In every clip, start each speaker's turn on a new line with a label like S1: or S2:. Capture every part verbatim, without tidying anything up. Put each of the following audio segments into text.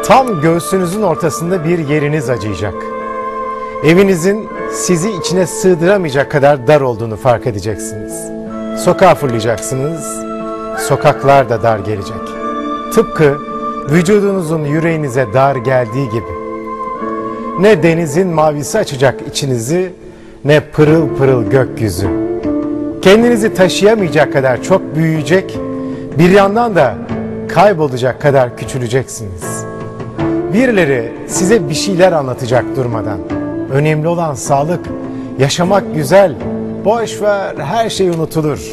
S1: Tam göğsünüzün ortasında bir yeriniz acıyacak. Evinizin sizi içine sığdıramayacak kadar dar olduğunu fark edeceksiniz. Sokağa fırlayacaksınız, sokaklar da dar gelecek. Tıpkı vücudunuzun yüreğinize dar geldiği gibi. Ne denizin mavisi açacak içinizi, ne pırıl pırıl gökyüzü. Kendinizi taşıyamayacak kadar çok büyüyecek, bir yandan da kaybolacak kadar küçüleceksiniz. Birileri size bir şeyler anlatacak durmadan. Önemli olan sağlık, yaşamak güzel, boş ver, her şey unutulur.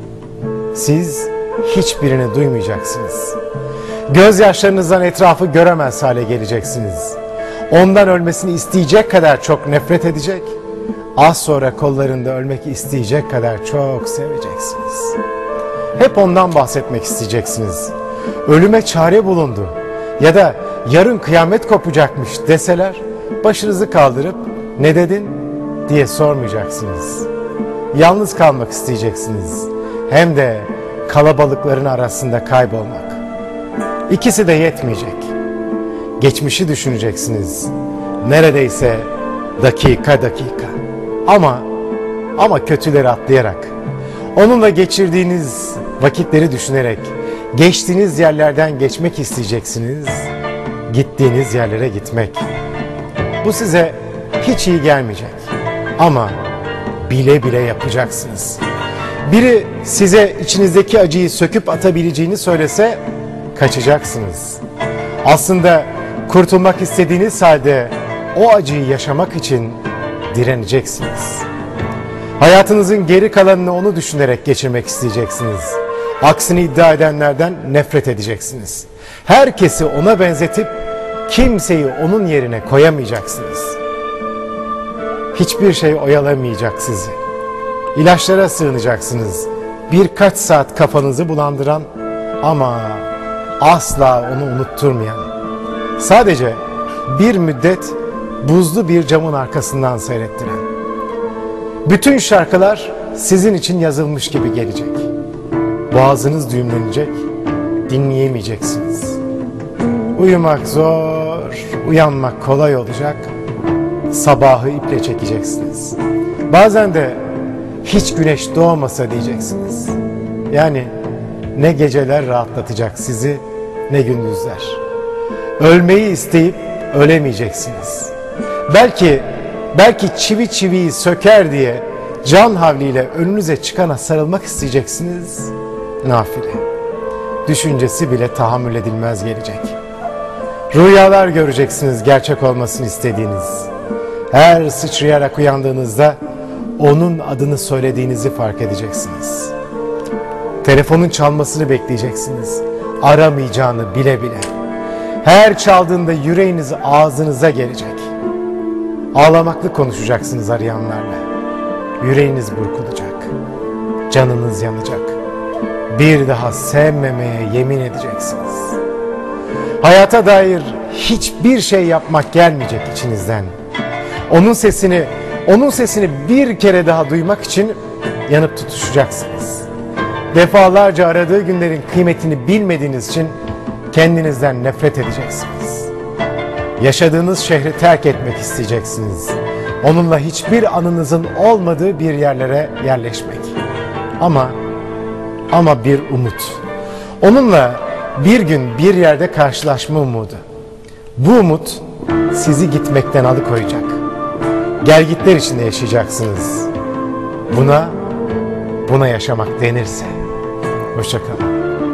S1: Siz hiçbirini duymayacaksınız. Gözyaşlarınızdan etrafı göremez hale geleceksiniz. Ondan ölmesini isteyecek kadar çok nefret edecek, az sonra kollarında ölmek isteyecek kadar çok seveceksiniz. Hep ondan bahsetmek isteyeceksiniz. Ölüme çare bulundu ya da yarın kıyamet kopacakmış deseler, başınızı kaldırıp ne dedin diye sormayacaksınız. Yalnız kalmak isteyeceksiniz. Hem de kalabalıkların arasında kaybolmak. İkisi de yetmeyecek. Geçmişi düşüneceksiniz. Neredeyse dakika dakika. Ama ama kötüleri atlayarak. Onunla geçirdiğiniz vakitleri düşünerek geçtiğiniz yerlerden geçmek isteyeceksiniz. Gittiğiniz yerlere gitmek. Bu size hiç iyi gelmeyecek. Ama bile bile yapacaksınız. Biri size içinizdeki acıyı söküp atabileceğini söylese kaçacaksınız. Aslında kurtulmak istediğiniz halde o acıyı yaşamak için direneceksiniz. Hayatınızın geri kalanını onu düşünerek geçirmek isteyeceksiniz. Aksini iddia edenlerden nefret edeceksiniz. Herkesi ona benzetip kimseyi onun yerine koyamayacaksınız. Hiçbir şey oyalamayacak sizi. İlaçlara sığınacaksınız. Birkaç saat kafanızı bulandıran ama asla onu unutturmayan. Sadece bir müddet buzlu bir camın arkasından seyrettiren. Bütün şarkılar sizin için yazılmış gibi gelecek. Boğazınız düğümlenecek, dinleyemeyeceksiniz. Uyumak zor, uyanmak kolay olacak. Sabahı iple çekeceksiniz. Bazen de hiç güneş doğmasa diyeceksiniz. Yani ne geceler rahatlatacak sizi, ne gündüzler. Ölmeyi isteyip ölemeyeceksiniz. Belki belki çivi çiviyi söker diye can havliyle önünüze çıkana sarılmak isteyeceksiniz. Nafile. Düşüncesi bile tahammül edilmez gelecek. Rüyalar göreceksiniz gerçek olmasını istediğiniz. Her sıçrayarak uyandığınızda onun adını söylediğinizi fark edeceksiniz. Telefonun çalmasını bekleyeceksiniz. Aramayacağını bile bile. Her çaldığında yüreğiniz ağzınıza gelecek. Ağlamaklı konuşacaksınız arayanlarla. Yüreğiniz burkulacak. Canınız yanacak. Bir daha sevmemeye yemin edeceksiniz. Hayata dair hiçbir şey yapmak gelmeyecek içinizden. Onun sesini, onun sesini bir kere daha duymak için yanıp tutuşacaksınız. Defalarca aradığı günlerin kıymetini bilmediğiniz için kendinizden nefret edeceksiniz. Yaşadığınız şehri terk etmek isteyeceksiniz. Onunla hiçbir anınızın olmadığı bir yerlere yerleşmek. Ama ama bir umut. Onunla bir gün bir yerde karşılaşma umudu. Bu umut sizi gitmekten alıkoyacak. Gelgitler içinde yaşayacaksınız. Buna buna yaşamak denirse. Hoşça kalın.